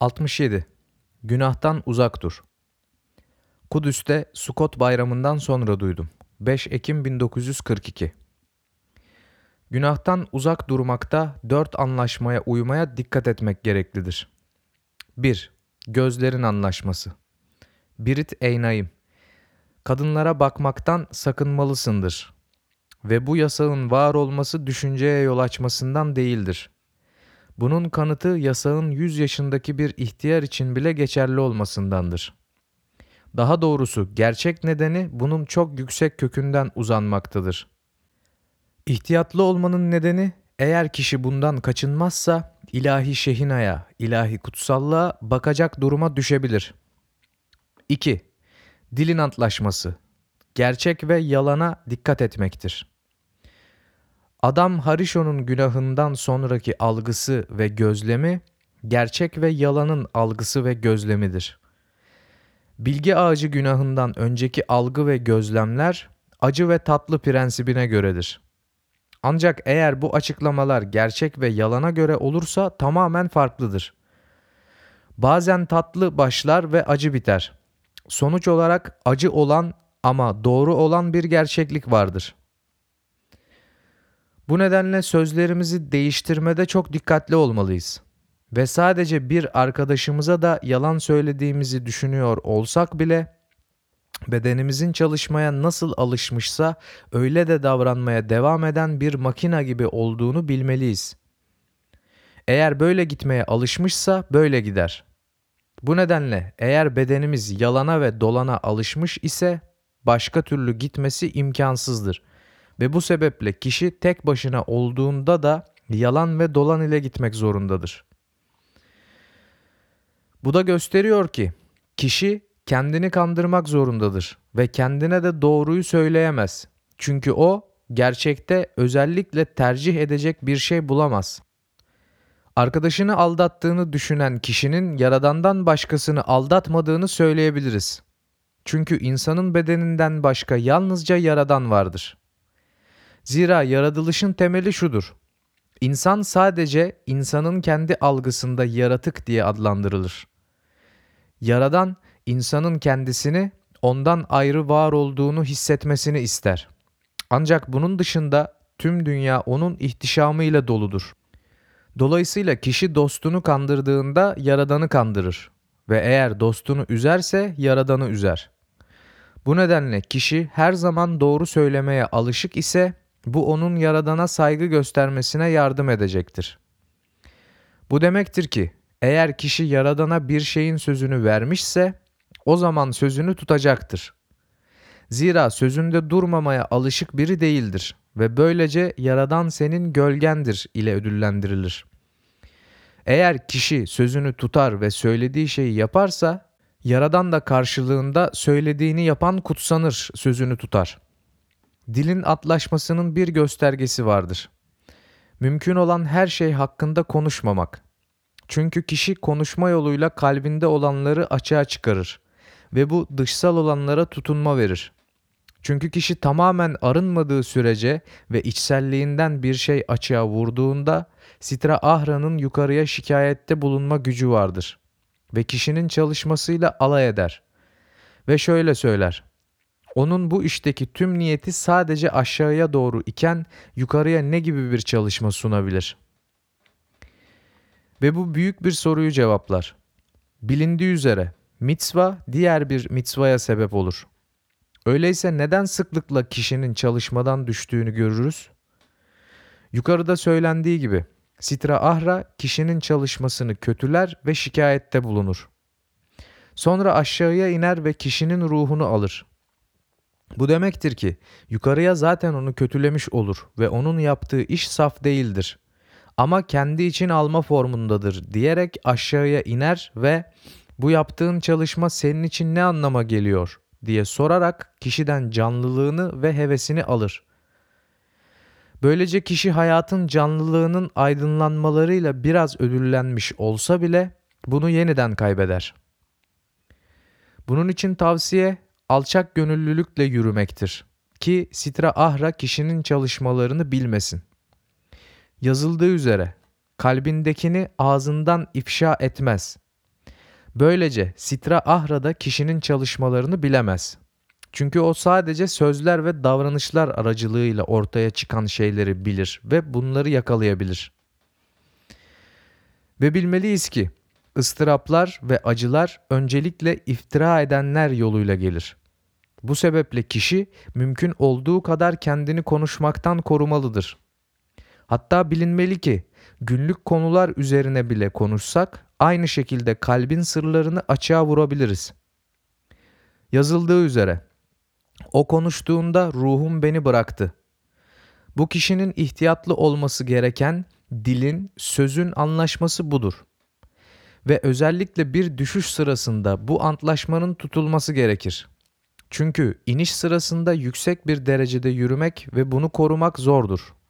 67. Günahtan uzak dur. Kudüs'te Sukot Bayramı'ndan sonra duydum. 5 Ekim 1942. Günahtan uzak durmakta 4 anlaşmaya uymaya dikkat etmek gereklidir. 1. Gözlerin anlaşması. Birit Eynaim. Kadınlara bakmaktan sakınmalısındır. Ve bu yasağın var olması düşünceye yol açmasından değildir. Bunun kanıtı yasağın 100 yaşındaki bir ihtiyar için bile geçerli olmasındandır. Daha doğrusu gerçek nedeni bunun çok yüksek kökünden uzanmaktadır. İhtiyatlı olmanın nedeni, eğer kişi bundan kaçınmazsa ilahi şehinaya, ilahi kutsallığa bakacak duruma düşebilir. 2. Dilin antlaşması. Gerçek ve yalana dikkat etmektir. Adam Harişo'nun günahından sonraki algısı ve gözlemi, gerçek ve yalanın algısı ve gözlemidir. Bilgi ağacı günahından önceki algı ve gözlemler, acı ve tatlı prensibine göredir. Ancak eğer bu açıklamalar gerçek ve yalana göre olursa tamamen farklıdır. Bazen tatlı başlar ve acı biter. Sonuç olarak acı olan ama doğru olan bir gerçeklik vardır. Bu nedenle sözlerimizi değiştirmede çok dikkatli olmalıyız. Ve sadece bir arkadaşımıza da yalan söylediğimizi düşünüyor olsak bile, bedenimizin çalışmaya nasıl alışmışsa öyle de davranmaya devam eden bir makina gibi olduğunu bilmeliyiz. Eğer böyle gitmeye alışmışsa böyle gider. Bu nedenle eğer bedenimiz yalana ve dolana alışmış ise başka türlü gitmesi imkansızdır. Ve bu sebeple kişi tek başına olduğunda da yalan ve dolan ile gitmek zorundadır. Bu da gösteriyor ki kişi kendini kandırmak zorundadır ve kendine de doğruyu söyleyemez. Çünkü o gerçekte özellikle tercih edecek bir şey bulamaz. Arkadaşını aldattığını düşünen kişinin Yaradan'dan başkasını aldatmadığını söyleyebiliriz. Çünkü insanın bedeninden başka yalnızca Yaradan vardır. Zira yaratılışın temeli şudur: İnsan sadece insanın kendi algısında yaratık diye adlandırılır. Yaradan, insanın kendisini ondan ayrı var olduğunu hissetmesini ister. Ancak bunun dışında tüm dünya onun ihtişamıyla doludur. Dolayısıyla kişi dostunu kandırdığında Yaradan'ı kandırır ve eğer dostunu üzerse Yaradan'ı üzer. Bu nedenle kişi her zaman doğru söylemeye alışık ise bu onun Yaradan'a saygı göstermesine yardım edecektir. Bu demektir ki eğer kişi Yaradan'a bir şeyin sözünü vermişse o zaman sözünü tutacaktır. Zira sözünde durmamaya alışık biri değildir ve böylece Yaradan senin gölgendir ile ödüllendirilir. Eğer kişi sözünü tutar ve söylediği şeyi yaparsa, Yaradan da karşılığında söylediğini yapan kutsanır, sözünü tutar. Dilin atlaşmasının bir göstergesi vardır. Mümkün olan her şey hakkında konuşmamak. Çünkü kişi konuşma yoluyla kalbinde olanları açığa çıkarır ve bu dışsal olanlara tutunma verir. Çünkü kişi tamamen arınmadığı sürece ve içselliğinden bir şey açığa vurduğunda Sitra Ahra'nın yukarıya şikayette bulunma gücü vardır ve kişinin çalışmasıyla alay eder ve şöyle söyler: onun bu işteki tüm niyeti sadece aşağıya doğru iken yukarıya ne gibi bir çalışma sunabilir? Ve bu büyük bir soruyu cevaplar. Bilindiği üzere mitzva diğer bir mitzvaya sebep olur. Öyleyse neden sıklıkla kişinin çalışmadan düştüğünü görürüz? Yukarıda söylendiği gibi Sitra Ahra kişinin çalışmasını kötüler ve şikayette bulunur. Sonra aşağıya iner ve kişinin ruhunu alır. Bu demektir ki yukarıya zaten onu kötülemiş olur ve onun yaptığı iş saf değildir. Ama kendi için alma formundadır diyerek aşağıya iner ve bu yaptığın çalışma senin için ne anlama geliyor diye sorarak kişiden canlılığını ve hevesini alır. Böylece kişi hayatın canlılığının aydınlanmalarıyla biraz ödüllenmiş olsa bile bunu yeniden kaybeder. Bunun için tavsiye alçak gönüllülükle yürümektir ki Sitra Ahra kişinin çalışmalarını bilmesin. Yazıldığı üzere kalbindekini ağzından ifşa etmez. Böylece Sitra Ahra da kişinin çalışmalarını bilemez. Çünkü o sadece sözler ve davranışlar aracılığıyla ortaya çıkan şeyleri bilir ve bunları yakalayabilir. Ve bilmeliyiz ki ıstıraplar ve acılar öncelikle iftira edenler yoluyla gelir. Bu sebeple kişi mümkün olduğu kadar kendini konuşmaktan korumalıdır. Hatta bilinmeli ki günlük konular üzerine bile konuşsak aynı şekilde kalbin sırlarını açığa vurabiliriz. Yazıldığı üzere, o konuştuğunda ruhum beni bıraktı. Bu kişinin ihtiyatlı olması gereken dilin, sözün anlaşması budur. Ve özellikle bir düşüş sırasında bu antlaşmanın tutulması gerekir. Çünkü iniş sırasında yüksek bir derecede yürümek ve bunu korumak zordur.